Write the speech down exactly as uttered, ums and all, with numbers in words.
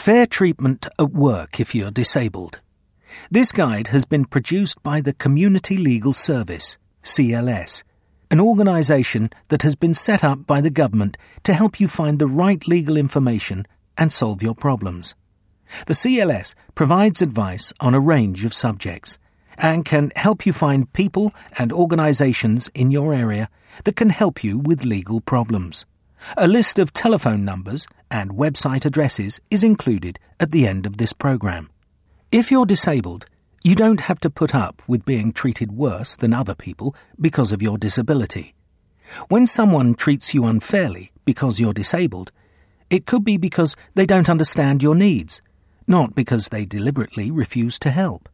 Fair Treatment at Work If You're Disabled. This guide has been produced by the Community Legal Service, C L S, an organisation that has been set up by the government to help you find the right legal information and solve your problems. The C L S provides advice on a range of subjects and can help you find people and organisations in your area that can help you with legal problems. A list of telephone numbers and website addresses is included at the end of this programme. If you're disabled, you don't have to put up with being treated worse than other people because of your disability. When someone treats you unfairly because you're disabled, it could be because they don't understand your needs, not because they deliberately refuse to help.